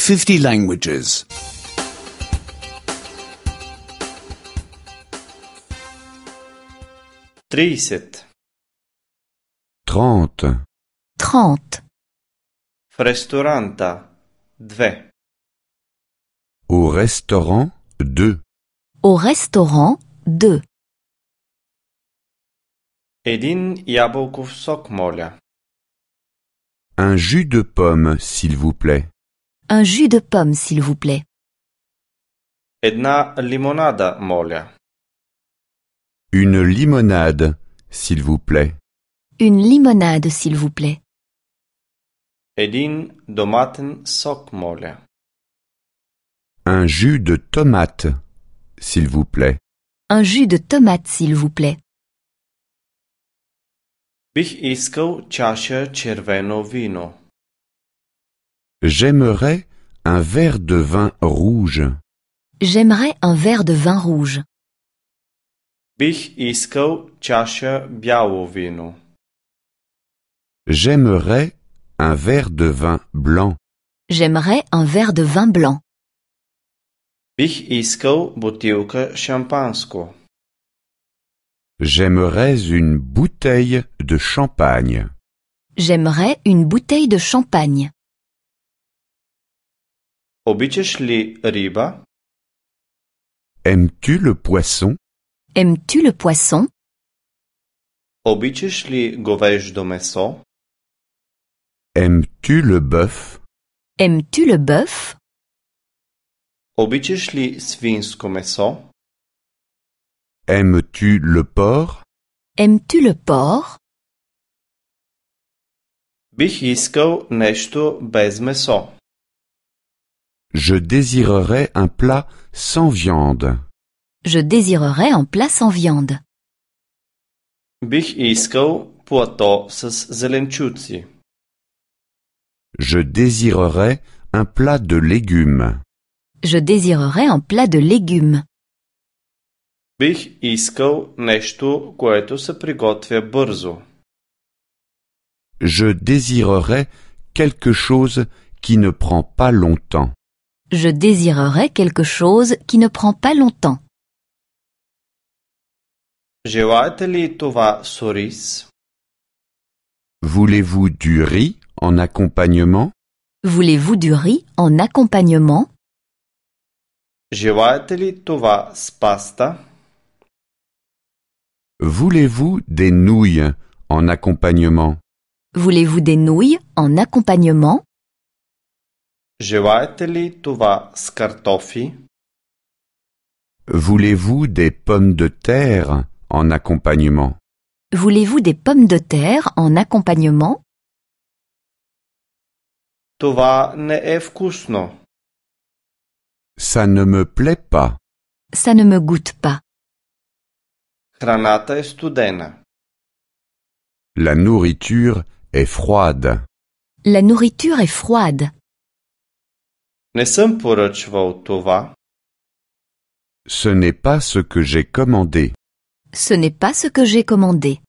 50 languages. 30. 30. 30. В ресторанта 2. Au restaurant 2. Au restaurant 2. Един ябълков сок, моля. Un jus de pomme, s'il vous plaît. Un jus de pomme, s'il vous plaît. Една лимонада, моля. Une limonade, s'il vous plaît. Une limonade, s'il vous plaît. Един доматен сок, моля. Un jus de tomate, s'il vous plaît. Un jus de tomate, s'il vous plaît. Бих искал чаша червено вино. J'aimerais un verre de vin rouge. J'aimerais un verre de vin rouge. Бих искал чаша бяло вино. J'aimerais un verre de vin blanc. J'aimerais un verre de vin blanc. Бих искал бутилка шампанско. J'aimerais une bouteille de champagne. J'aimerais une bouteille de champagne. Обичаш ли риба? Aimes-tu le poisson? Aimes-tu le poisson? Обичаш ли говеждо месо? Aimes-tu le bœuf? Aimes-tu le bœuf? Обичаш ли свинско месо? Aimes-tu le porc? Aimes-tu le porc? Бих искал нещо без месо. Je désirerais un plat sans viande. Je désirerais un plat sans viande. Бих искал плато с зеленчуци. Je désirerais un plat de légumes. Je désirerais un plat de légumes. Бих искал нещо, което се приготвя бързо. Je désirerais quelque chose qui ne prend pas longtemps. Je désirerais quelque chose qui ne prend pas longtemps. Желаете ли това с ориз? Voulez-vous du riz en accompagnement? Voulez-vous du riz en accompagnement? Желаете ли това с паста? Voulez-vous des nouilles en accompagnement? Voulez-vous des nouilles en accompagnement? Желаете ли това с картофи? Voulez-vous des pommes de terre en accompagnement? Voulez-vous des pommes de terre en accompagnement? Това не е вкусно. Ça ne me plaît pas. Ça ne me goûte pas. Храната е студена. La nourriture est froide. La nourriture est froide. Не съм поръчвал това. Ce n'est pas ce que j'ai commandé. Ce n'est pas ce que j'ai commandé.